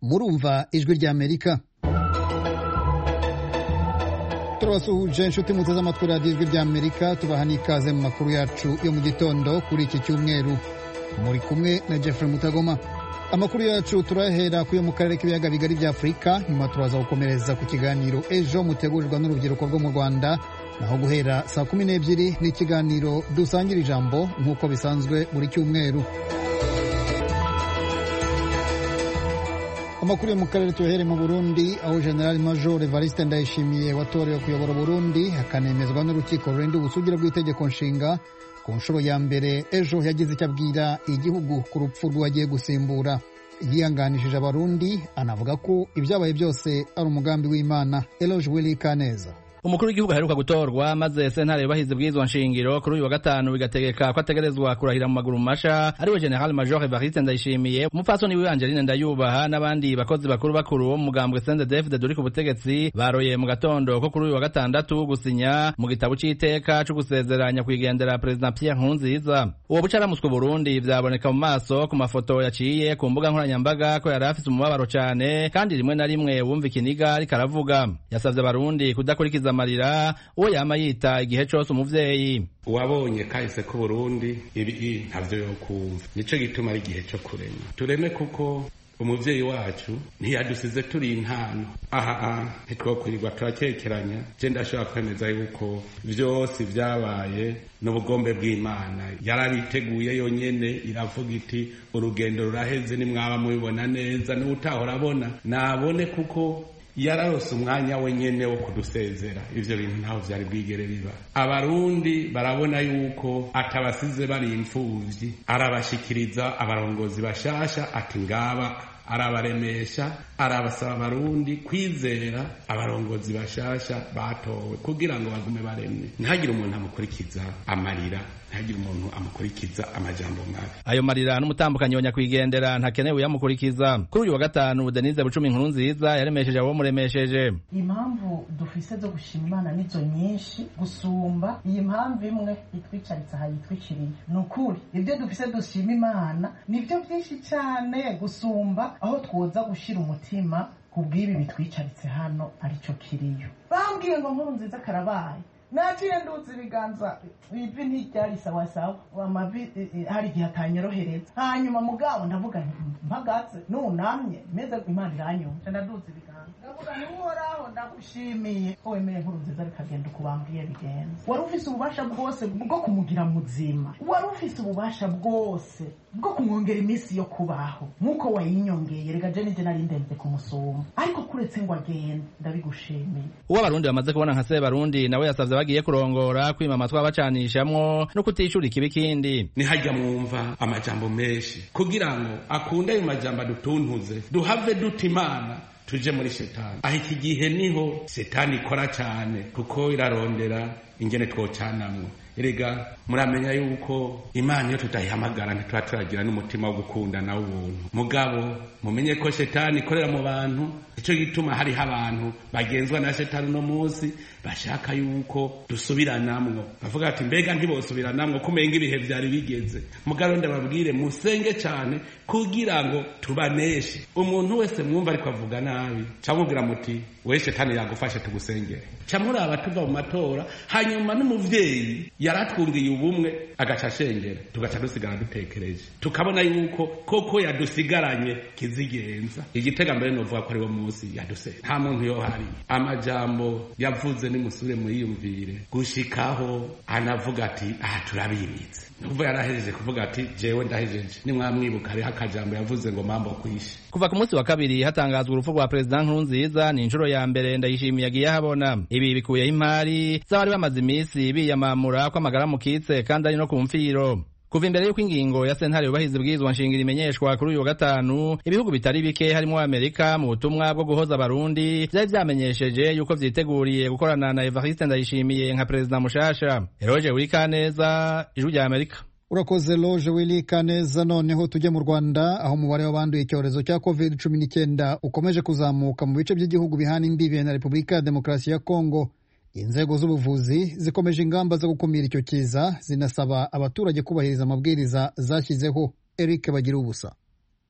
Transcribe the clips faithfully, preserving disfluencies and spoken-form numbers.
murumva ijwi ry'Amerika. Turabasuhuje inshuti muteze amatwi radiyo ijwi ry'Amerika, tubaha n'ikaze mu makuru yacu yo mu gitondo kuri iki cyumweru. Muri kumwe na Jeffrey Mutagoma. Amakuru yacu turahera kuyo mu karere k'ibiyaga bigari bya Afurika, nyuma turaza gukomereza ku kiganiro ejo mutegurirwa n'urubyiruko rwo mu Rwanda, naho guhera saa kumi n'ebyiri n'ikiganiro dusangira ijambo nk'uko bisanzwe buri cyumweru. Amakuru yo mu karere tuhere mu Burundi, aho General Major Evariste Ndayishimiye watorewe kuyobora Burundi akanemezwa n'urukiko rurinda ubusugire bw'itegeko nshinga ku nshuro ya mbere ejo yagize icyo abwira igihugu ku rupfu rw'uwagiye gusimbura. Yihanganishije abarundi, anavuga ko ibyabaye byose ari umugambi w'Imana. Eloge Willy Kaneza. Umukuru w'igihugu aheruka gutorwa maze sentare yubahize bwizwa nshingiro kuri uyu wa gatanu bigategeka ko ategerezwa kurahira mu maguru masha ariwe General Major Evariste Ndayishimiye, umupfasoni wiwe Angeline Ndayubaha n'abandi bakozi bakuru bakuru bo mu mugambwe C N D D F D duri ku butegetsi baroye mu gatondo ko kuri uyu wa gatandatu gusinya mu gitabo c'iteka cyo gusezeranya kwigendera President Pierre Nkurunziza. Uwo bucaramuswe Burundi vyaboneka mu maso ku mafoto yaciye ku mbuga nkoranyambaga ko yari afise umubabaro cane, kandi rimwe na rimwe wumva ikiniga ariko aravuga. Yasavye abarundi kudakurikiza amarira uwo yama yita igihe cose umuvyeyi. Uwabonye kahise ko Burundi ibi ntavyo yokumva, nico gituma ari igihe cyo kurema tureme, kuko umuvyeyi wacu ntiyadusize turi intano. aha ntitwokwirirwa turakekeranya. Je ndashobora kwemeza yuko vyose vyabaye n'ubugombe bw'Imana. Yarabiteguye yonyene, iravuga iti urugendo ruraheze, nimwaba mubibona neza n'utahora abona nabone, kuko yararose umwanya wenyene wo kudusezera. Ivyo bintu ntaho vyari bwigere biba. Abarundi barabona yuko atabasize bari imfuvyi, arabashikiriza abarongozi bashasha, ati ngaba arabaremesha, arabasaba abarundi kwizera abarongozi bashasha batowe kugira ngo bagume baremye. Ntihagire umuntu amukurikiza amarira, ntihagire umuntu amukurikiza amajambo mabi. Ayo marira n'umutambukanyi wa nyakwigendera ntakenewe yamukurikiza. Kuri uyu wa gatanu Denise Bucumi Nkurunziza yaremesheje abo muremesheje. Impamvu dufise zo gushima Imana nizo nyinshi gusumba iyi mpamvu imwe itwicaritse aha yitwikiriye. Nukuri ibyo dufise dushima Imana nivyo byinshi cyane gusumba aho twoza gushira umutima kubw'ibi bitwicaritse hano arico kiriyo. Bambwiye ngo Nkurunziza karabaye, naciye nduzi ibiganza ivi ntiryari sawa sawa, amavi hari igihe atanyorohereza. Hanyuma mugabo ndavuga mpagaze nunamye meze Imana iranyumva, ndaduzi ibiganza ndavuga ntuhoraho ndagushimiye ko wemeye Nkurunziza bikagenda ukubambwiye bigenza. Wari ufise ububasha bwose bwo kumugira muzima, wari ufise ububasha bwose bwo kumwongera iminsi yo kubaho nk'uko wayinyongeye. Rega je nije nari ndembe kumusumba, ariko kuretse ngo agende ndabigushimiye. Uwo abarundi bamaze kubona nka se Barundi nawe yasavye bagiye kurongora kwima amatwi abacanishamwo no kutishura ikibi kindi. Nihajya mwumva amajambo menshi kugira ngo akunde ayo majambo dutuntuze, duhave duta Imana tuje muri Shetani. Aho iki gihe niho Shetani ikora cyane, kuko irarondera ingene twocanamwo. Erega muramenya yuko Imana iyo tutayihamagara ntituba turagira n'umutima wo gukundana w'ubuntu. Mugabo mumenye ko Shetani ikorera mu bantu, ico gituma hari abantu bagenzwa na Shetani no munsi bashaka yuko dusubiranamwo. Bavuga ati mbega ntibosubiranamwo kumenga ibihe vyari bigeze. Mugabo ndababwire musenge cyane kugira ngo tubaneshe. Umuntu wese mwumva ariko avuga nabi camubwira muti we Shetani yagufashe tugusengere. Camuraba tuva mu matora, hanyuma n'umuvyeyi yaratwungiye ubumwe agacashengera, tugaca dusigara dutekereje, tukabona yuko koko yadusigaranye kizigenza. Igitega mbere novuga ko ari wo munsi yaduse. Nta muntu yo hari amajambo yavuze nimusure muyiyumvire gushikaho anavuga ati aha turabimitse. Nuvuga yarahejeje kuvuga ati jewe ndahejeje. Nimwamwibuka ari hakajambo yavuze ngo mambo kwishe. Kuva ku munsi wa kabiri hatangazwa urupfu rwa President Nkurunziza, ni inshuro ya mbere Ndayishimiye agiye habona. Ibi bikuye impari z'abari bamaze imisi biyamamura ko amagara mukitse kandi ari no ku mfiro. Kuva imbere y'uko ingingo ya sentare yubahize bwizwa nshingiro imenyeshwa kuri uyu wa gatanu, ibihugu bitari bike harimo Amerika mu butumwa bwo guhoza abarundi byari vyamenyesheje yuko vyiteguriye gukorana na Evariste Ndayishimiye nka President mushasha. Eroge Willy Kaneza, Ijwi rya Amerika. Urakoze Loje Willy Kaneza. Noneho tujye mu Rwanda, aho umubare w'abanduye icyorezo cya covid cumi n'icyenda ukomeje kuzamuka mu bice by'igihugu bihana imbibi na Repubulika ya Demokarasi ya Kongo. Inzego z'ubuvuzi zikomeje ingamba zo gukumira icyo kiza, zinasaba abaturage kubahiriza amabwiriza zashyizeho. Eric Bagira ubusa. Muri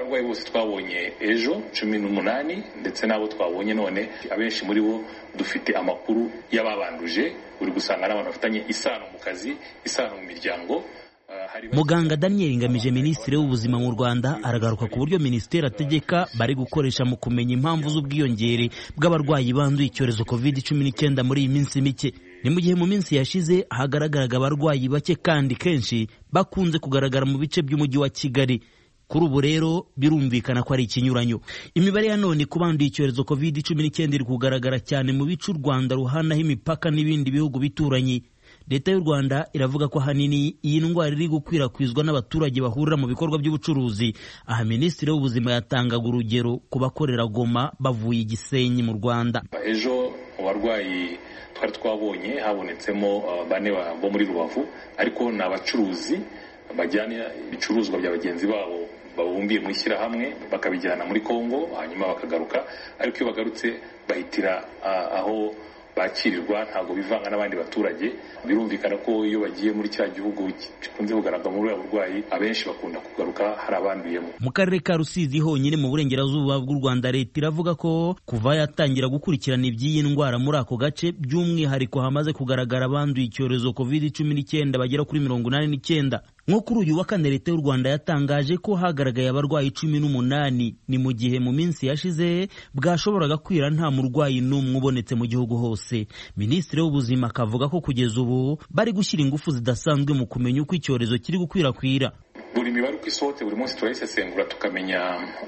abarwayi bose twabonye ejo cumi n'umunani ndetse n'abo twabonye none abenshi muri bo dufite amakuru y'ababanduje, uri gusanga n'abantu bafitanye isano mu kazi, isano mu miryango. Muganga Daniel Ngamije, Minisitiri w'Ubuzima mu Rwanda, aragaruka ku buryo Minisiteri ategeka bari gukoresha mu kumenya impamvu z'ubwiyongere bw'abarwayi banduye icyorezo covid cumi n'icyenda muri iyi minsi mike. Ni mu gihe mu minsi yashize hagaragaraga abarwayi bake kandi kenshi bakunze kugaragara mu bice by'umujyi wa Kigali. Kuri ubu rero birumvikana ko ari ikinyuranyo. Imibare ya none ku banduye icyorezo covid cumi n'icyenda iri kugaragara cyane mu bice u Rwanda ruhanaho imipaka n'ibindi bihugu bituranye. Leta y'u Rwanda iravuga ko hanini iyi ndwara iri gukwirakwizwa n'abaturage bahurira mu bikorwa by'ubucuruzi. Aha Minisitiri w'Ubuzima yatangaga urugero ku bakorera Goma bavuye Gisenyi mu Rwanda. Ejo mu barwayi twari twabonye habonetsemo bane bo muri Rubavu, ariko ni abacuruzi bajyana ibicuruzwa bya bagenzi babo babumbiye mu ishyirahamwe bakabijyana muri Kongo hanyuma bakagaruka, ariko iyo bagarutse bahitira aho bakirirwa, ntabwo bivanga n'abandi baturage. Birumvikana ko iyo bagiye muri cya gihugu gikunze kugaragara muri ubu burwayi abenshi bakunda kugaruka hari abanduyemo. Mu karere ka Rusizi honyine mu burengerazuba bw'u Rwanda, leta iravuga ko kuva yatangira gukurikirana iby'iyi ndwara muri ako gace by'umwihariko hamaze kugaragara abanduye icyorezo covid cumi n'icyenda bagera kuri mirongo inani n'icyenda. Nko kuri uyu wa kane Leta y'u Rwanda yatangaje ko hagaragaye abarwayi cumi n'umunani, ni mu gihe mu minsi yashize bwashoboraga kwira nta murwayi n'umwe ubonetse mu gihugu hose. Minisitiri w'Ubuzima akavuga ko kugeza ubu bari gushyira ingufu zidasanzwe mu kumenya uko icyorezo kiri gukwirakwira. Buri mibare uko isohotse buri munsi turayisesengura tukamenya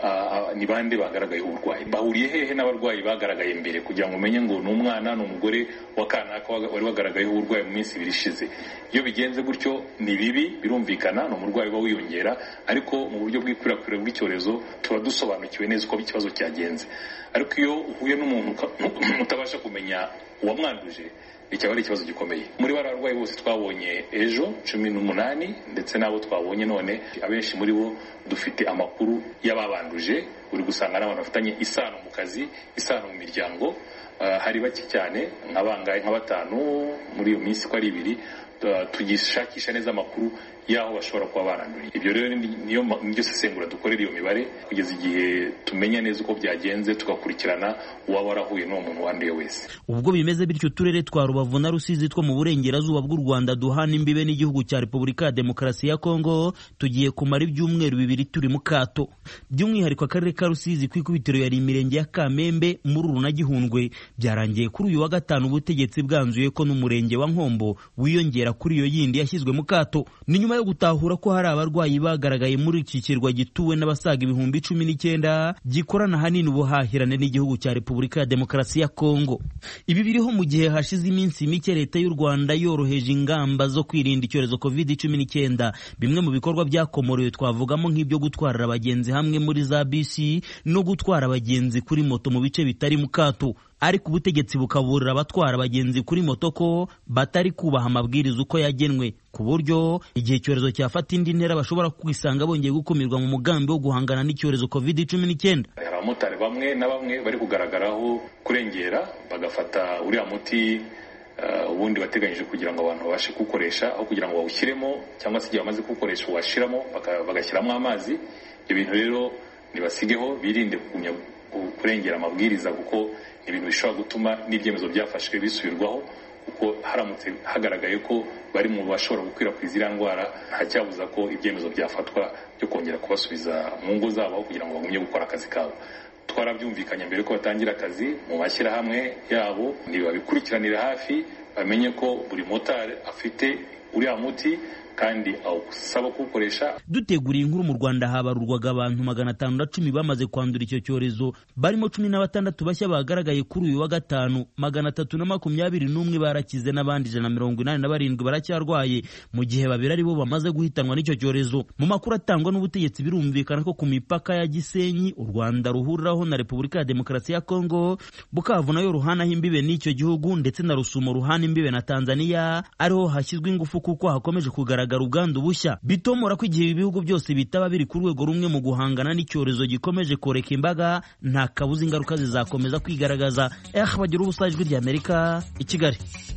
ni bande bagaragaye uburwayi, bahuriye hehe n'abarwayi bagaragaye mbere, kugira ngo umenye ngo ni umwana ni umugore wa kanaka wari wagaragaye uburwayi mu minsi ibiri ishize. Iyo bigenze gutyo ni bibi, birumvikana ni umurwayi uba wiyongera, ariko mu buryo bw'ikwirakwira bw'icyorezo tuba dusobanukiwe neza uko ikibazo cyagenze. Ariko iyo uhuye n'umuntu utabasha kumenya uwamwanduje, icyaba ari ikibazo gikomeye. Muri bari abarwayi bose twabonye ejo cumi n'umunani ndetse n'abo twabonye none abenshi muri bo dufite amakuru y'ababanduje, uri gusanga n'abantu bafitanye isano mu kazi, isano mu miryango. Uh, hari bake cyane nk'abangaye nka batanu muri iyo minsi ko ari ibiri. Uh, tugishakisha neza amakuru y'aho bashobora kuba baranduriye. Ibyo rero niyo nibyo sesengura dukorera iyo mibare kugeza igihe tumenya neza uko byagenze, tugakurikirana uwaba warahuye n'uwo muntu wanduye wese. Ubwo bimeze bityo uturere twa Rubavu na Rusizi two mu burengerazuba bw'u Rwanda duhana imbibe n'igihugu cya Repubulika ya Demokarasi ya Kongo tugiye kumara ibyumweru bibiri turi mu kato. By'umwihariko akarere ka Rusizi kwikubitiro yari imirenge ya Kamembe, Mururu na Gihundwe. Byarangiye kuri uyu wa gatanu ubutegetsi bwanzuye ko n'umurenge wa Nkombo wiyongera kuri iyo yindi yashyizwe mu kato. Ni nyuma yo gutahura ko hari abarwayi bagaragaye muri iki kirwa gituwe n'abasaga ibihumbi cumi n'icyenda gikorana hanini ubuhahirane n'igihugu cya Repubulika ya Demokarasi ya Kongo. Ibi biriho mu gihe hashize iminsi mike Leta y'u Rwanda yoroheje ingamba zo kwirinda icyorezo covid cumi n'icyenda. Bimwe mu bikorwa byakomorewe twavugamo nk'ibyo gutwara abagenzi hamwe muri za bisi no gutwara abagenzi kuri moto mu bice bitari mu kato. Ariko ubutegetsi bukaburira abatwara abagenzi kuri moto ko batari kubaha amabwiriza uko yagenwe, ku buryo igihe icyorezo cyafata indi ntera bashobora kwisanga bongeye gukumirwa mu mugambi wo guhangana n'icyorezo covid cumi n'icyenda. Abamotari bamwe na bamwe bari kugaragaraho kurengera bagafata uriya muti uh, ubundi bateganyije kugira ngo abantu babashe kuwukoresha, aho kugira ngo bawushyiremo cyangwa se igihe bamaze kuwukoresha uwashiramo bagashyiramo amazi. Ibyo bintu rero nibasigeho, birinde kugumya kurengera amabwiriza, kuko ibintu bishobora gutuma n'ibyemezo byafashwe bisubirwaho, kuko haramutse hagaragaye ko bari mu bashobora gukwirakwiza iriya ndwara, nta cyabuza ko ibyemezo byafatwa byo kongera kubasubiza mu ngo zabo kugira ngo bagumye gukora akazi kabo. Twarabyumvikanye mbere ko batangira akazi mu mashyirahamwe yabo, ntibabikurikiranira hafi, bamenye ko buri motari afite uriya muti kandi awusaba kuwukoresha. Duteguriye inkuru mu Rwanda habarurwaga abantu magana atanu na cumi bamaze kwandura icyo cyorezo, barimo cumi na batandatu bashya bagaragaye kuri uyu wa gatanu, magana atatu na makumyabiri n'umwe barakize n'abandi ijana na mirongo inani na barindwi baracyarwaye, mu gihe babiri ari bo bamaze guhitanwa n'icyo cyorezo. Mu makuru atangwa n'ubutegetsi birumvikana ko ku mipaka ya Gisenyi u Rwanda ruhuriraho na Repubulika ya Demokarasi ya Kongo, Bukavu nayo ruhanaho imbibe n'icyo gihugu, ndetse na Rusumo ruhana imbibe na Tanzania, ariho hashyizwe ingufu kuko hakomeje kugaragara ubwandu bushya. Bitomora ko igihe ibihugu byose bitaba biri ku rwego rumwe mu guhangana n'icyorezo gikomeje koreka imbaga, nta kabuza ingaruka zizakomeza kwigaragaza. Eh bagira ubusajwi ry'Amerika i Kigali.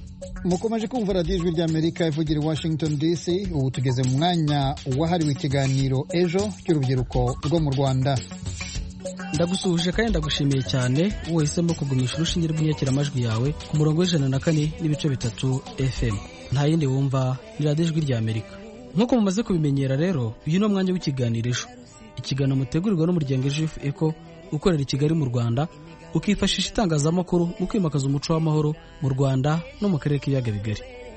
mukomeje kumva radiyo ijwi ry'Amerika ivugira i Washington D C. Ubu tugeze mu mwanya wahariwe ikiganiro ejo cy'urubyiruko rwo mu Rwanda. Ndagusuhuje kandi ndagushimiye cyane wahisemo kugumisha urushinge rw'inyakiramajwi yawe ku murongo w'ijana na kane n'ibice bitatu F M. Nta yindi wumva ni radiyo ijwi ry'Amerika. Nk'uko mumaze kubimenyera rero, uyu ni umwanya w'ikiganiro ejo. Ikiganiro mutegurirwa n'umuryango Ejo Eco ukorera i Kigali mu Rwanda, ukifashisha itangazamakuru mu kwimakaza umuco w'amahoro mu Rwanda no mu karere k'ibiyaga bigari.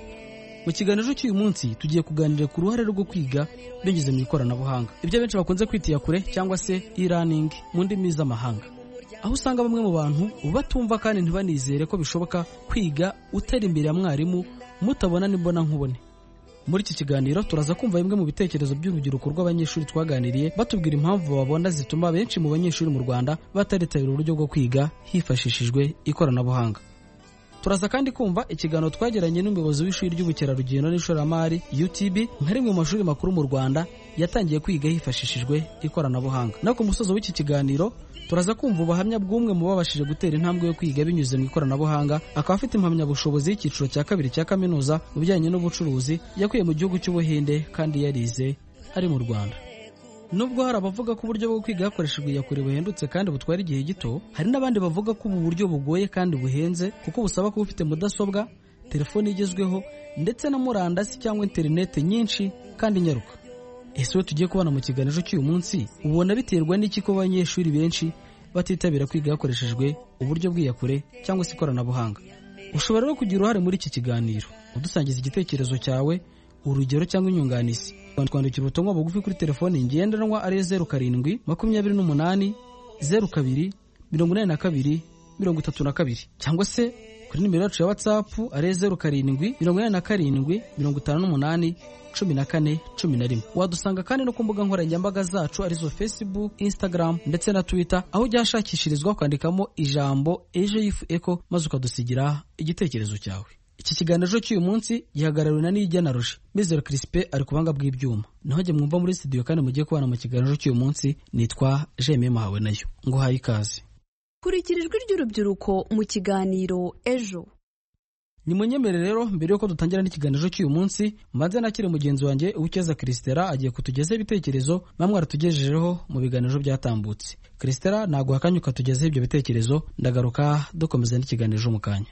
Mu kiganiro cy'uyu munsi tugiye kuganira ku ruhare rwo kwiga binyuze mu ikoranabuhanga, ibyo benshi bakunze kwita kure cyangwa se e-learning mu ndimi z'amahanga, aho usanga bamwe mu bantu batumva kandi ntibanizere ko bishoboka kwiga utari imbere ya mwarimu mutabona n'imbona nkubone. Muri iki kiganiro turaza kumva bimwe mu bitekerezo by'urubyiruko rw'abanyeshuri twaganiriye batubwira impamvu babona zituma benshi mu banyeshuri mu Rwanda bataritabira uburyo bwo kwiga hifashishijwe ikoranabuhanga. Turaza kandi kumva ikiganiro twagiranye n'umuyobozi w'ishuri ry'ubukerarugendo n'ishoramari U T B nka rimwe mu mashuri makuru mu Rwanda yatangiye kwiga hifashishijwe ikoranabuhanga. Na ku musozo w'iki kiganiro turaza kumva ubuhamya bw'umwe mu babashije gutera intambwe yo kwiga binyuze mu ikoranabuhanga, akaba afite impamyabushobozi y'icyiciro cya kabiri cya kaminuza mu bijyanye n'ubucuruzi yakuye mu gihugu cy'Ubuhinde kandi yarize ari mu Rwanda. Nubwo hari abavuga ko uburyo bwo kwiga hakoreshejwe iyakure buhendutse kandi butwara igihe gito, hari n'abandi bavuga ko ubu buryo bugoye kandi buhenze kuko busaba kuba ufite mudasobwa, telefone igezweho ndetse na murandasi cyangwa interineti nyinshi kandi nyaruka. Ese we tugiye kubana mu kiganiro cy'uyu munsi, ubona biterwa n'iki ko abanyeshuri benshi batitabira kwiga hakoreshejwe uburyo bw'iyakure cyangwa se ikoranabuhanga? Ushobora rero kugira uruhare muri iki kiganiro udusangiza igitekerezo cyawe, urugero cyangwa inyunganizi. Twandikira ubutumwa bugufi kuri telefone ngendanwa ari zeru karindwi makumyabiri n'umunani zeru kabiri mirongo inani na kabiri mirongo itatu na kabiri, cyangwa se kuri nimero yacu ya WhatsApp ari zeru karindwi mirongo inani na karindwi mirongo itanu n'umunani cumi na kane cumi na rimwe. Wadusanga kandi no ku mbuga nkoranyambaga zacu arizo Facebook, Instagram ndetse na Twitter, aho ujya hashakishirizwa kwandikamo ijambo Ejo Eco maze ukadusigira igitekerezo cyawe. Iki kiganiro cy'uyu munsi gihagarariwe na Nijya na Roger. Mizero Crispe ari kubanga bw'ibyuma. Naho jye mwumva muri studio kandi mugiye kubana mu kiganiro cy'uyu munsi, nitwa Jeme Mahawe nayo. Ngo hayi ikaze. Kurikirijwe ry'urubyiruko mu kiganiro Ejo. Nimunyemere rero mbere yuko dutangira n'ikiganiro cy'uyu munsi, maze nakire mugenzi wanjye Uwukeza Kristera agiye kutugeza ibitekerezo bamwe aratugejejeho mu biganiro byatambutse. Kristera nago hakanyuka tugezeho ibyo bitekerezo, ndagaruka dukomeza n'ikiganiro mu kanya.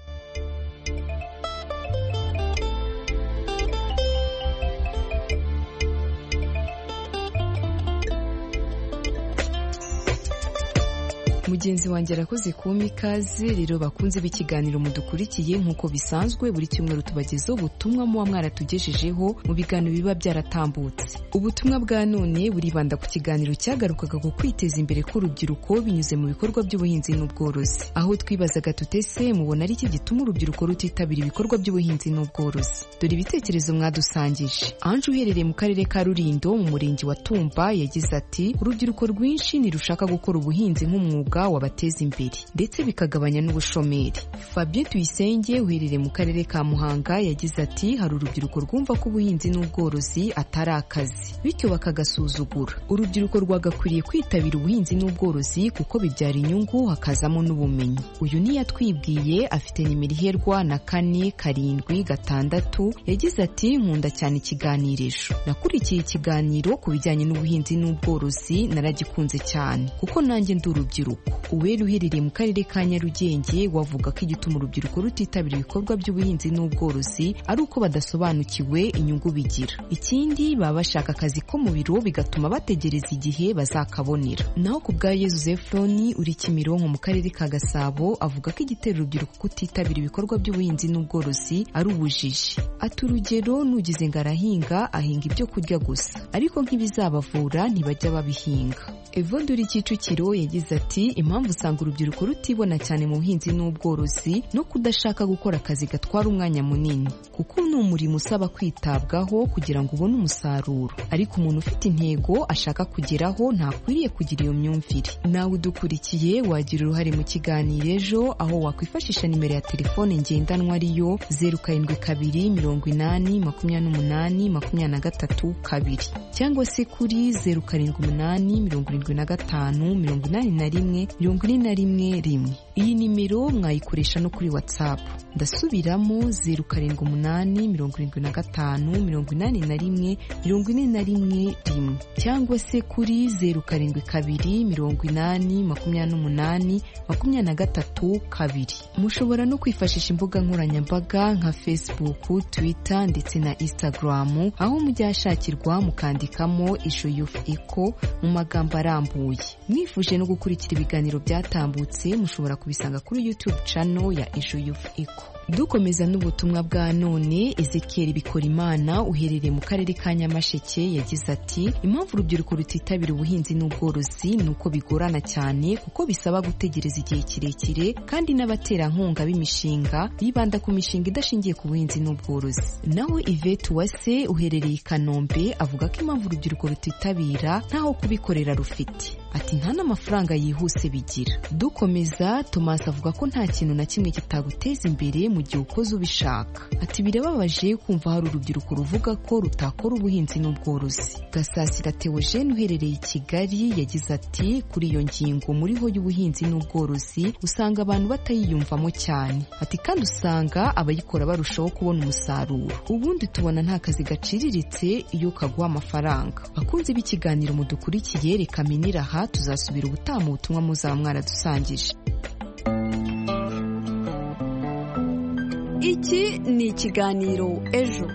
Mugenzi wanjye arakoze kuma ikaze. Rero bakunze b'ikiganiro mudukurikiye, nk'uko bisanzwe buri cyumweru tubagezaho ubutumwa muba mwaratugejejeho mu biganiro biba byaratambutse. Ubutumwa bwa none buribanda ku kiganiro cyagarukaga ku kwiteza imbere k'urubyiruko binyuze mu bikorwa by'ubuhinzi n'ubworozi, aho twibazaga tutese mubona ari iki gituma urubyiruko rutitabira ibikorwa by'ubuhinzi n'ubworozi. Dore ibitekerezo mwadusangije. Anje uherereye mu karere ka Rulindo mu murenge wa Tumba yagize ati urubyiruko rwinshi ntirushaka gukora ubuhinzi nk'umwuga wabateza imbere ndetse bikagabanya n'ubushomeri. Fabien Tuyisenge uherereye mu karere ka Muhanga yagize ati hari urubyiruko rwumva ko ubuhinzi n'ubworozi atari akazi bityo bakagasuzugura. Urubyiruko rwagakwiriye kwitabira ubuhinzi n'ubworozi kuko bibyara inyungu hakazamo n'ubumenyi. Uyu ni yatwibwiye afite nimero iherwa na kane karindwi gatandatu yagize ati nkunda cyane ikiganirisho. Nakurikiye ikiganiro ku bijyanye n'ubuhinzi n'ubworozi naragikunze cyane kuko nanjye ndi urubyiruko. Uwera uherereye mu karere ka Nyarugenge wavuga ko igituma urubyiruko rutitabira ibikorwa by'ubuhinzi n'ubworozi ari uko badasobanukiwe inyungu bigira. Ikindi baba bashaka akazi ko mu biro bigatuma bategereza igihe bazakabonera. Naho ku bwa Yezu Zefroni uri Kimironko mu karere ka Gasabo avuga ko igitera urubyiruko kutitabira ibikorwa by'ubuhinzi n'ubworozi ari ubujiji. Ati urugero nugize ngo arahinga ahinga ibyo kurya gusa ariko nk'ibizabavura ntibajya babihinga. Evode uri Kicukiro yagize ati impamvu usanga urubyiruko rutibona cyane mu buhinzi n'ubworozi no kudashaka gukora akazi gatwara umwanya munini kuko ni umurimo usaba kwitabwaho kugira ngo ubone umusaruro, ariko umuntu ufite intego ashaka kugeraho ntakwiriye kugira iyo myumvire. Nawe udukurikiye wagira uruhare mu kiganiro Ejo, aho wakwifashisha nimero ya telefone ngendanwa ariyo zeru karindwi kabiri mirongo inani makumyabiri n'umunani makumyabiri na gatatu kabiri cyangwa se kuri zeru karindwi umunani mirongo irindwi na gatanu mirongo inani na rimwe rimwe mirongo ine na rimwe rimwe. Iyi nimero mwayikoresha no kuri WhatsApp. Ndasubiramo zeru karindwi umunani mirongo irindwi na gatanu mirongo inani na rimwe mirongo ine na rimwe rimwe, cyangwa se kuri zeru karindwi kabiri mirongo inani makumyabiri n'umunani makumyabiri na gatatu kabiri. Mushobora no kwifashisha imbuga nkoranyambaga nka Facebook, Twitter ndetse na Instagram, aho mujya hashakirwa mukandikamo Ejo Youth Echo mu magambo arambuye. Mwifuje no gukurikira ibiganiro byatambutse, mushobora kubisanga kuri YouTube channel ya Ejo Youth Echo. Dukomeza n'ubutumwa bwa none, Ezekiel Bikorimana uherereye mu karere ka Nyamasheke yagize ati impamvu urubyiruko rutitabira ubuhinzi n'ubworozi nuko bigorana cyane kuko bisaba gutegereza igihe kirekire, kandi n'abaterankunga b'imishinga bibanda ku mishinga idashingiye ku buhinzi n'ubworozi. Nawe Yvette Uwase uherereye i Kanombe avuga ko impamvu urubyiruko rutitabira ntaho kubikorera rufite, ati nta n'amafaranga yihuse bigira. Dukomeza, Thomas avuga ko nta kintu na kimwe kitaguteza imbere mu gihe ukoze ubishaka, ati birababaje kumva hari urubyiruko ruvuga ko rutakora ubuhinzi n'ubworozi. Gasasira Theogene uherereye i Kigali yagize ati kuri iyo ngingo muri ho y'ubuhinzi n'ubworozi usanga abantu batayiyumvamo cyane, ati kandi usanga abayikora barushaho kubona umusaruro, ubundi tubona nta kazi gaciriritse iyo kaguha amafaranga. Bakunze b'ikiganiro mudukurikiye, reka minira aha, tuzasubira ubutaha mu butumwa muzaba mwaradusangije. Iki ni ikiganiro Ejo.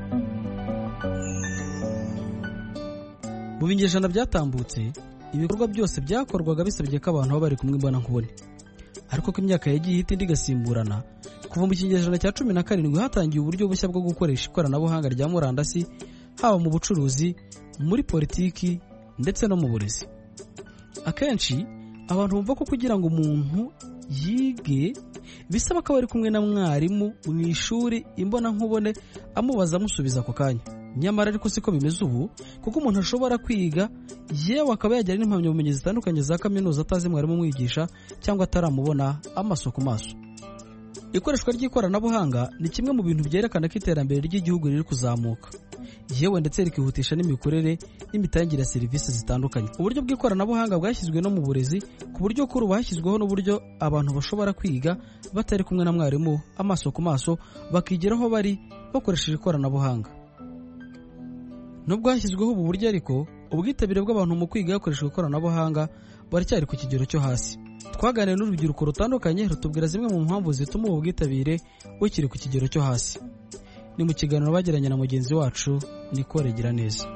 Mu binyejana byatambutse, ibikorwa byose byakorwaga bisabye ko abantu baba bari kumwe mbona nkubone, ariko ko imyaka yagiye ihita indi igasimburana. Kuva mu kinyejana cya cumi na karindwi hatangiye uburyo bushya bwo gukoresha ikoranabuhanga rya murandasi, haba mu bucuruzi, muri politiki ndetse no mu burezi. Akenshi abantu bumva ko kugira ngo umuntu yige bisaba ko bari kumwe na mwarimu mu ishuri imbona nkubone amubaza amusubiza ako kanya. Nyamara ariko siko bimeze ubu, kuko umuntu ashobora kwiga yewe akaba yagira n'impamyabumenyi zitandukanye za kaminuza atazi mwarimu umwigisha cyangwa ataramubona amaso ku maso. Ikoreshwa ry'ikoranabuhanga ni kimwe mu bintu byerekana ko iterambere ry'igihugu riri kuzamuka, yewe ndetse rikihutisha n'imikorere n'imitangire ya serivisi zitandukanye. Uburyo bw'ikoranabuhanga bwashyizwe no mu burezi, ku buryo kuri ubu hashyizweho n'uburyo abantu bashobora kwiga batari kumwe na mwarimu amaso ku maso, bakigiraho bari bakoresheje ikoranabuhanga. Nubwo hashyizweho ubu buryo ariko, ubwitabire bw'abantu mu kwiga hakoreshejwe ikoranabuhanga baracyari ku kigero cyo hasi. Twaganiriye n'urubyiruko rutandukanye rutubwira zimwe mu mpamvu zituma ubu bwitabire bukiri ku kigero cyo hasi. Ni mu kiganiro bagiranye na mugenzi wacu Nicole Giraneza.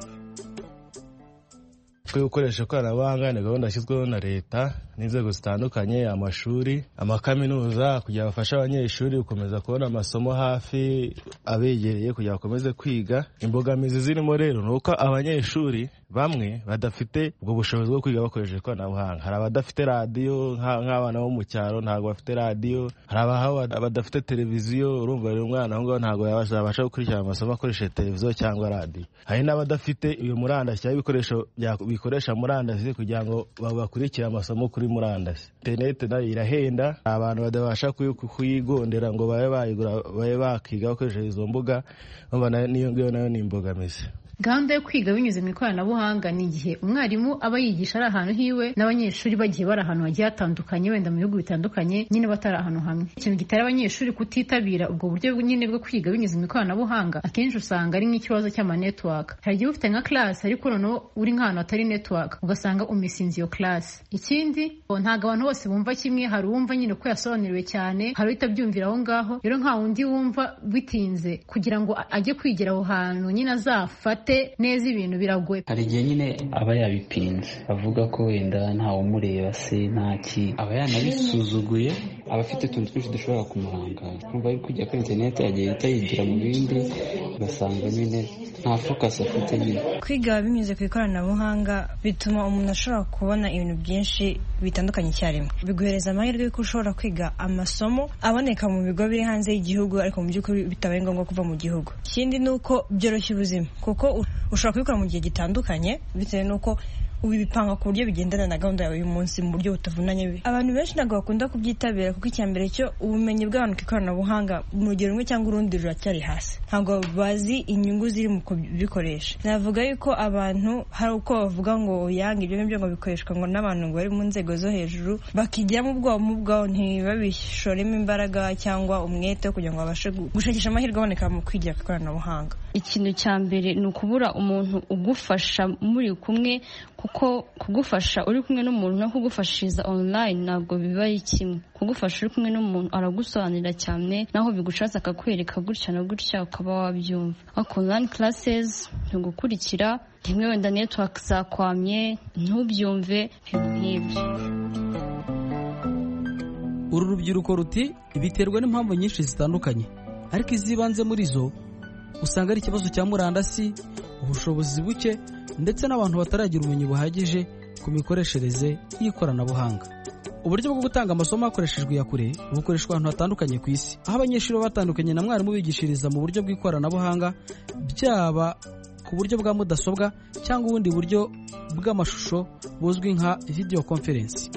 Twe gukoresha ikoranabuhanga ni gahunda yashyizweho na leta n'inzego zitandukanye, amashuri, amakaminuza, kugira bafashe abanyeshuri gukomeza kubona amasomo hafi abegereye kugira bakomeze kwiga. Imbogamizi zirimo rero ni uko abanyeshuri bamwe badafite ubwo bushobozi bwo kwiga bakoresheje ikoranabuhanga. Hari abadafite radiyo nk'abana bo mu cyaro, ntabwo bafite radiyo. Hari abadafite televiziyo, urumva rero umwana aho ngaho ntabwo yabasha gukurikirana amasomo akoresheje televiziyo cyangwa radiyo. Hari n'abadafite iyo murandasi cyangwa ibikoresho bikoresha murandasi kugira ngo bakurikire amasomo kuri murandasi. Internet nayo irahenda, abantu badabasha kuyigondera ngo babe bayigura babe bakiga bakoresheje izo mbuga, urumva niyo ngiyo nayo ni imbogamizi. Gahunda yo kwiga binyuze mu ikoranabuhanga ni igihe umwarimu aba yigisha ari ahantu hiwe n'abanyeshuri bagiye bari ahantu hagiye hatandukanye, wenda mu bihugu bitandukanye, nyine batari ahantu hamwe. Ikintu gitera abanyeshuri kutitabira ubwo buryo nyine bwo kwiga binyuze mu ikoranabuhanga, akenshi usanga ari nk'ikibazo cy'ama network. Hari igihe ufite nka class ariko noneho uri nk'ahantu hatari network, ugasanga umisinze iyo class. Ikindi, ntabwo abantu bose bumva kimwe, hari uwumva nyine ko yasobanuriwe cyane, hari utabyumvira aho ngaho. Rero nka wundi wumva bitinze kugira ngo ajye kwigira aho hantu nyine azafata neza ibintu biragoye. Hari igihe nyine aba yabipinze, avuga ko wenda ntawe umureba se ntaki, aba yanabisuzuguye, aba afite utuntu twinshi dushobora kumuhangara. Kumva ari kujya kuri internet yagiye itayigira mu bindi, ugasanga nyine nta focus afite nyine. Kwiga binyuze ku ikoranabuhanga bituma umuntu ashobora kubona ibintu byinshi bitandukanye icyarimwe. Biguhereza amahirwe y'uko ushobora kwiga amasomo aboneka mu bigo biri hanze y'igihugu ariko mu by'ukuri bitabaye ngombwa kuva mu gihugu. Ikindi ni uko byoroshya ubuzima, kuko ushobora kubikora mu gihe gitandukanye bitewe n'uko ubipanga ku buryo bigendana na gahunda yawe y'umunsi mu buryo butavunanye. Abantu benshi ntabwo bakunda kubyitabira kuko icyambere cyo ubumenyi bw'abantu ku ikoranabuhanga mu rugero rumwe cyangwa urundi ruracyari hasi, ntabwo bazi inyungu ziri mu kubikoresha. Navuga yuko abantu hari uko bavuga ngo yanga ibyo ngibyo ngo bikoreshwa ngo n'abantu ngo bari mu nzego zo hejuru, bakijyamo ubwoba mu bwabo ntibabishoremo imbaraga cyangwa umwete kugira ngo babashe gushakisha amahirwe aboneka mu kwigira ku ikoranabuhanga. Ikintu cya mbere ni ukubura umuntu ugufasha muri kumwe, kuko kugufasha uri kumwe n'umuntu no kugufashiriza online ntabwo biba ari kimwe. Kugufasha uri kumwe n'umuntu aragusobanurira cyane, naho bigushatse akakwereka gutya na gutya ukaba wabyumva. Ariko online classes ntugukurikira rimwe, wenda network zakwamye ntubyumve, ibintu nk'ibyo. Uru rubyiruko ruti biterwa n'impamvu nyinshi zitandukanye, ariko izibanze muri zo usanga ari ikibazo cya murandasi, ubushobozi buke ndetse n'abantu bataragira ubumenyi buhagije ku mikoreshereze y'ikoranabuhanga. Uburyo bwo gutanga amasomo hakoreshejwe iyakure bukoreshwa ahantu hatandukanye ku isi, aho abanyeshuri baba batandukanye na mwarimu bigishiriza mu buryo bw'ikoranabuhanga, byaba ku buryo bwa mudasobwa cyangwa ubundi buryo bw'amashusho buzwi nka video conference.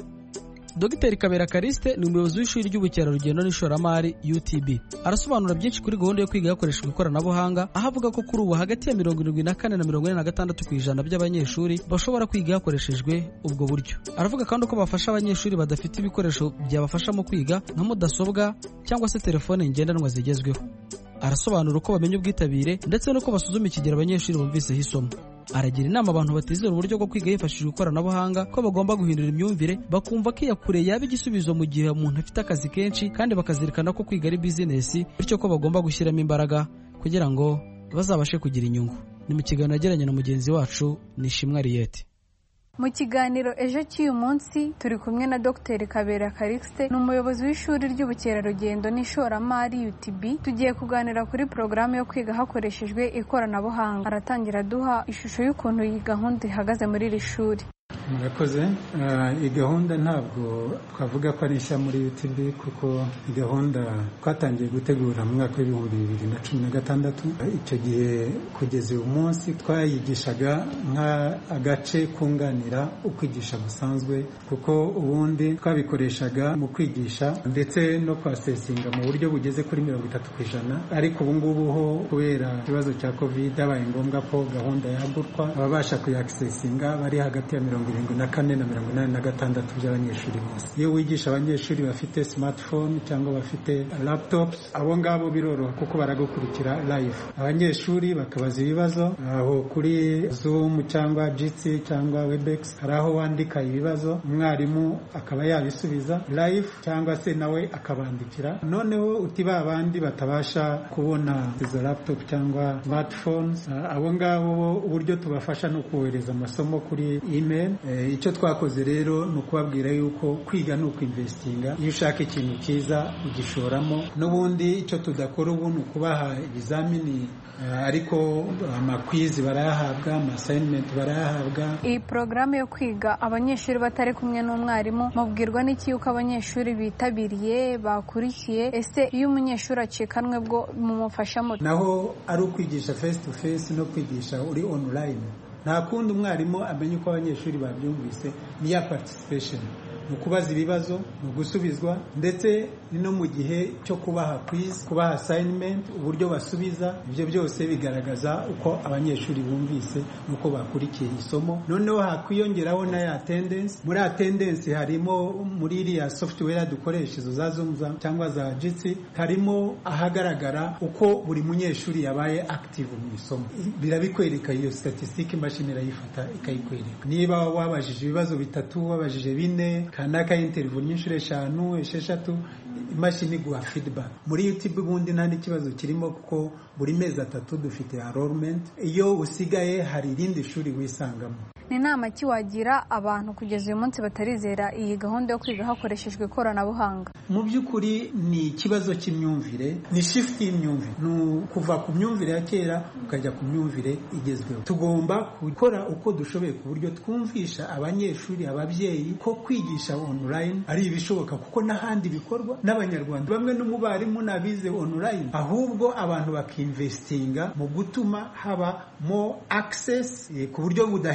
Dr Kabera Kariste ni umuyobozi w'ishuri ry'ubukerarugendo n'ishoramari U T B. Arasobanura byinshi kuri gahunda yo kwiga hakoreshejwe ikoranabuhanga, aho avuga ko kuri ubu hagati ya mirongo irindwi na kane na mirongo ine na gatandatu ku ijana by'abanyeshuri bashobora kwiga hakoreshejwe ubwo buryo. Aravuga kandi ko bafasha abanyeshuri badafite ibikoresho byabafasha mu kwiga nka mudasobwa cyangwa se telefone ngendanwa zigezweho. Arasobanura uko bamenya ubwitabire ndetse n'uko basuzuma ikigero abanyeshuri bumviseho isomo. Aragira inama abantu batizera uburyo bwo kwiga hifashishijwe ikoranabuhanga ko bagomba guhindura imyumvire, bakumva ko iyakure yaba igisubizo mu gihe umuntu afite akazi kenshi, kandi bakazirikana ko kwiga ari bizinesi, bityo ko bagomba gushyiramo imbaraga kugira ngo bazabashe kugira inyungu. Ni mu kiganiro yagiranye na mugenzi wacu Nishimwe Ariete. Mu kiganiro ejo cy'uyu munsi turi kumwe na Dr Kabera Kariste, ni umuyobozi w'ishuri ry'ubukerarugendo n'ishoramari U T B. Tugiye kuganira kuri porogaramu yo kwiga hakoreshejwe ikoranabuhanga. Aratangira duha ishusho y'ukuntu iyi gahunda ihagaze muri iri shuri. Murakoze. Iyi gahunda ntabwo twavuga ko ari nshya muri U T B, kuko iyi gahunda twatangiye gutegura mu mwaka w'ibihumbi bibiri na cumi na gatandatu. Icyo gihe kugeza uyu munsi twayigishaga nk'agace kunganira ukwigisha gusanzwe, kuko ubundi twabikoreshaga mu kwigisha ndetse no kwasesinga mu buryo bugeze kuri mirongo itatu ku ijana, ariko ubu ngubu ho kubera ikibazo cya covid yabaye ngombwa ko gahunda yagurwa, ababasha kuyakisesinga bari hagati ya mirongo irindwi na kane na mirongo inani na gatandatu by'abanyeshuri bose. Iyo wigisha abanyeshuri bafite smartphone cyangwa bafite laptops, abo ngabo biroroha kuko baragukurikira live. Abanyeshuri bakabaza ibibazo aho kuri Zoom cyangwa Jitsi cyangwa Webex, hari aho wandika ibibazo umwarimu akaba yabisubiza live cyangwa se nawe akabandikira. Noneho utiba abandi batabasha kubona izo laptop cyangwa smartphones, abo ngabo uburyo tubafasha no kohereza amasomo kuri email. E, icyo twakoze rero ni ukubabwira yuko kwiga ni ukwinvestinga. Iyo ushaka ikintu cyiza ugishoramo. N'ubundi icyo tudakora ubu ni ukubaha ibizamini, uh, ariko amakwizi barayahabwa, amasayinementi barayahabwa. Iyi porogaramu yo kwiga abanyeshuri batari kumwe n'umwarimu, mubwirwa n'iki yuko abanyeshuri bitabiriye bakurikiye? Ese iyo umunyeshuri acikanwe bwo mumufashamo? Naho ari ukwigisha face to face no kwigisha uri online, nta kundi umwarimu amenye uko abanyeshuri babyumvise, ni ya participation, ni ukubaza ibibazo, ni ugusubizwa, ndetse ni no mu gihe cyo kubaha quiz, kubaha assignment, uburyo basubiza. Ibyo byose bigaragaza uko abanyeshuri bumvise nuko bakurikiye isomo. Noneho hakwiyongeraho na ya attendance. Muri attendance harimo muri iriya software dukoresha izo za Zoom cyangwa za Jitsi, harimo ahagaragara uko buri munyeshuri yabaye active mu isomo. Birabikwereka iyo statistic, imashini irayifata ikayikwereka. Niba wabajije ibibazo bitatu, wabajije bine, kanaka interview nyinshi eshanu esheshatu, imashini guha feedback. Muri YouTube bundi nta kibazo kirimo, kuko buri mezi atatu dufite enrollment. Iyo usigaye hari irindi shuri wisangamo. Ni nama ki wagira abantu kugeza uyu munsi batarizera iyi gahunda yo kwiga hakoreshejwe ikoranabuhanga? Mu by'ukuri ni ikibazo cy'imyumvire, ni shift y'imyumvire, ni kuva ku myumvire ya kera ukajya ku myumvire igezweho. Tugomba gukora uko dushoboye ku buryo twumvisha abanyeshuri, ababyeyi ko kwigisha online ari ibishoboka, kuko n'ahandi bikorwa n'Abanyarwanda bamwe n'umubarimu nabize online, ahubwo abantu bakinvestinga mu gutuma haba more access, e, ku buryo budahenze,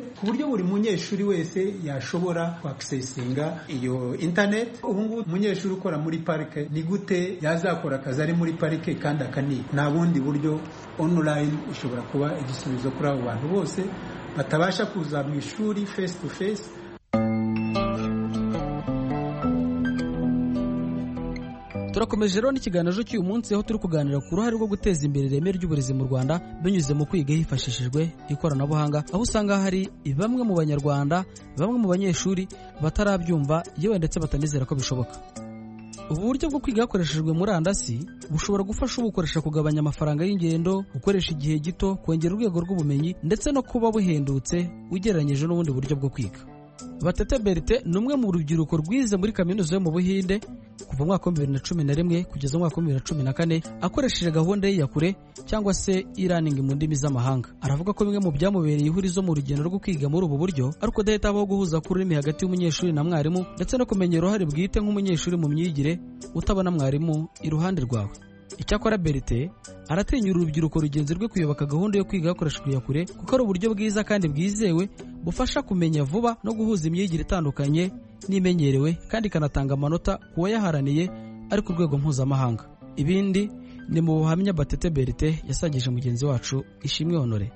ku buryo buri munyeshuri wese yashobora kwakisesinga iyo internet. Ubu ngubu umunyeshuri ukora muri parike ni gute yazakora akazi ari muri parike kandi akaniga? Nta bundi buryo, online ishobora kuba igisubizo kuri abo bantu bose batabasha kuza mu ishuri face to face. turakomeje rero n'ikiganiro cy'uyu munsi aho turi kuganira ku ruhare rwo guteza imbere ireme ry'uburezi mu Rwanda binyuze mu kwiga hifashishijwe ikoranabuhanga, aho usanga hari bamwe mu banyarwanda bamwe mu banyeshuri batarabyumva yewe ndetse batanizera ko bishoboka. Ubu buryo bwo kwiga hakoreshejwe murandasi bushobora gufasha ubukoresha kugabanya amafaranga y'ingendo, gukoresha igihe gito, kongera urwego rw'ubumenyi ndetse no kuba buhendutse ugereranyije n'ubundi buryo bwo kwiga. Batete Berite ni umwe mu rubyiruko rwize muri kaminuza yo mu Buhinde kuva mu mwaka wa bibiri na cumi na rimwe kugeza mu mwaka wa bibiri na cumi na kane akoresheje gahunda y'iyakure cyangwa se e-learning mu ndimi z'amahanga. Aravuga ko bimwe mu byamubereye ihurizo mu rugendo rwo kwiga muri ubu buryo ariko dahita habaho guhuza kururimi hagati y'umunyeshuri na mwarimu ndetse no kumenya uruhare bwite nk'umunyeshuri mu myigire utabona mwarimu iruhande rwawe. Icyakora Berite aratinyura urubyiruko rugenzi rwe kuyoboka gahunda yo kwiga hakoreshejwe iyakure kuko ari uburyo bwiza kandi bwizewe bufasha kumenya vuba no guhuza imyigire itandukanye n'imenyerewe kandi ikanatanga amanota ku wayaharaniye ari ku rwego mpuzamahanga. Ibindi ni mu buhamya Batete Berite yasangije mugenzi wacu Ishimwe Honore.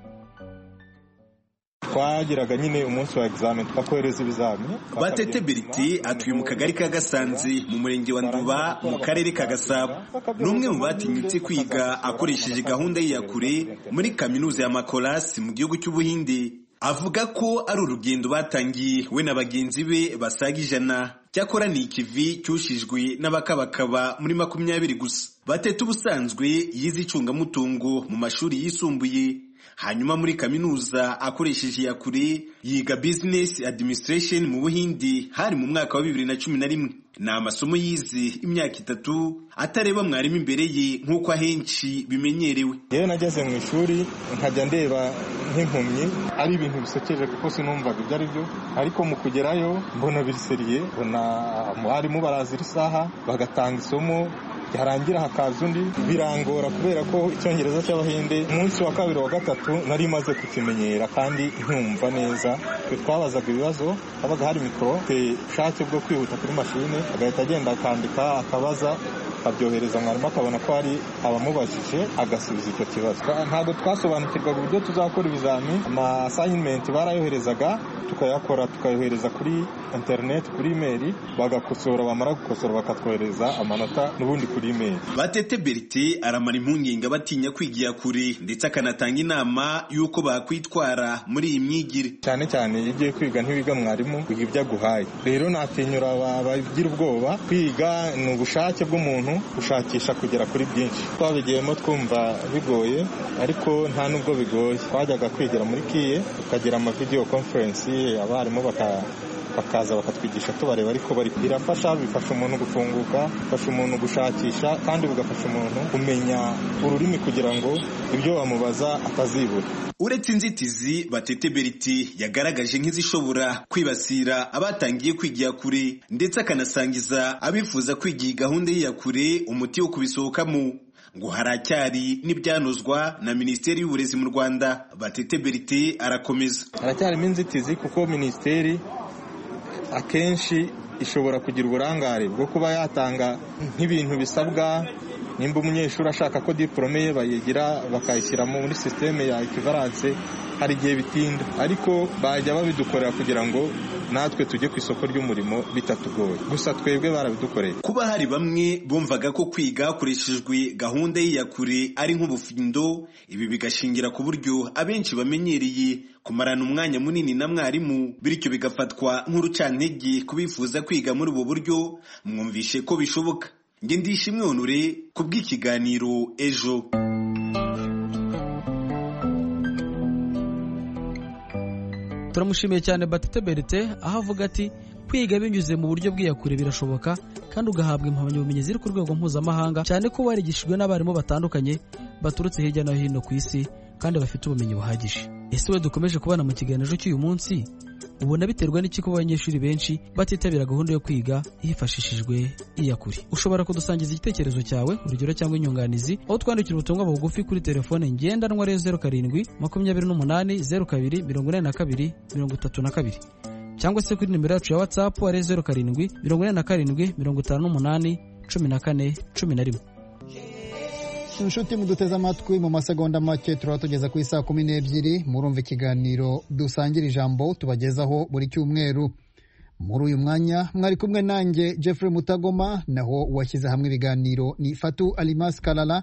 twagiraga nyine umunsi wa examen twakohereza ibizamini. Batete Berite atuye mu kagari ka Gasanze mu murenge wa Nduba mu karere ka Gasabo. Ni umwe mu batinyutse kwiga akoresheje gahunda y'iyakure muri kaminuza ya Makolasi mu gihugu cy'Ubuhinde. Avuga ko ari urugendo batangiye we na bagenzi be basaga ijana. Cyakora ni ikivi cyushijwe n'abakabakaba muri makumyabiri gusa. Batete ubusanzwe yize icungamutungo mu mashuri yisumbuye, hanyuma muri kaminuza akoresheje iyakure yiga business administration mu Buhindi hari mu mwaka wa bibiri na cumi na rimwe. Ni amasomo yize imyaka itatu atareba mwarimu imbere ye nk'uko ahenshi bimenyerewe. Yewe nageze mu ishuri nkajya ndeba nk'impumyi, ari ibintu bisekeje kuko sinumvaga ibyo ari byo, ariko mu kugerayo mbona biriseriye, mbona mwarimu barazira isaha bagatanga isomo, yarangira hakaza undi, birangora kubera ko icyongereza cy'Abahinde umunsi wa kabiri wa gatatu nari maze kukimenyera kandi nkumva neza. Twabazaga ibibazo, habaga hari mikoro, ubushake bwo kwihuta kuri mashine, agahita agenda akandika akabaza abyohereza mwarimu akabona ko hari abamubajije agasubiza icyo kibazo. Ntabwo twasobanukirwaga uburyo tuzakora ibizami, ama assignment barayoherezaga tukayakora tukayohereza kuri internet kuri email, bagakosora bamara gukosora bakatwohereza amanota n'ubundi kuri email. Batete Berite aramara impungenge batinya kwigira kure ndetse akanatanga inama y'uko bakwitwara muri iyi myigire. Cyane cyane igiye kwiga ntibiga mwarimu wiga ibyo aguhaye. Rero natinyura abagira ubwoba, kwiga ni ubushake bw'umuntu gushakisha kugera kuri byinshi. Twabigiyemo twumva bigoye ariko nta nubwo bigoye. Twajyaga kwigira muri kiye tukagira ama video conference, abarimu baka bakaza bakatwigisha tubareba ariko bari birafasha, bifasha umuntu gufunguka, bifasha umuntu gushakisha kandi bugafasha umuntu kumenya ururimi kugira ngo ibyo bamubaza atazibura. Uretse inzitizi Batete Berite yagaragaje nk'izishobora kwibasira abatangiye kwigira kure ndetse akanasangiza abifuza kwigira gahunda y'iyakure umuti wo kubisohokamo, ngo haracyari n'ibyanozwa na Minisiteri y'Uburezi mu Rwanda. Batete Berite arakomeza. Haracyarimo inzitizi kuko Minisiteri akenshi ishobora kugira uburangare bwo kuba yatanga nk'ibintu bisabwa. Nimba umunyeshuri ashaka ko diplome ye bayigira bakayishyira muri systeme ya equivalence, hari igihe bitinda, ariko bajya babidukorera kugira ngo natwe tujye ku isoko ry'umurimo bitatugoye. Gusa twebwe barabidukoreye. Kuba hari bamwe bumvaga ko kwiga hakoreshejwe gahunda y'iyakure ari nk'ubufindo, ibi bigashingira ku buryo abenshi bamenyereye kumarana umwanya munini na mwarimu, bityo bigafatwa nk'urucantege kubifuza kwiga muri ubu buryo. Mwumvishe ko bishoboka. Nge Ndishimwe Honore ku bw'ikiganiro Ejo. Turamushimiye cyane Batete Berite aho avuga ati kwiga binyuze mu buryo bw'iyakure birashoboka kandi ugahabwa impamyabumenyi ziri ku rwego mpuzamahanga, cyane ko warigishijwe n'abarimu batandukanye baturutse hirya no hino ku isi kandi bafite ubumenyi buhagije. Ese we dukomeje kubana mu kiganiro cy'uyu munsi, ubona biterwa n'iki kuba abanyeshuri benshi batitabira gahunda yo kwiga hifashishijwe iyakure? Ushobora kudusangiza igitekerezo cyawe, urugero cyangwa inyunganizi, aho twandikira ubutumwa bugufi kuri telefone ngendanwa ariyo zeru karindwi makumyabiri n'umunani zeru kabiri mirongo inani na kabiri mirongo itatu na kabiri, cyangwa se kuri nimero yacu ya WhatsApp ariyo zeru karindwi mirongo inani na karindwi mirongo itanu n'umunani cumi na kane cumi na rimwe. inshuti muduteze amatwi, mu masegonda make turaba tugeza ku isaa kumi n'ebyiri. Murumva ikiganiro dusangira ijambo tubagezaho buri cyumweru. Muri uyu mwanya mwari kumwe nanjye Jeffrey Mutagoma, naho washyize hamwe ibiganiro ni Fatu Alimas Kalala.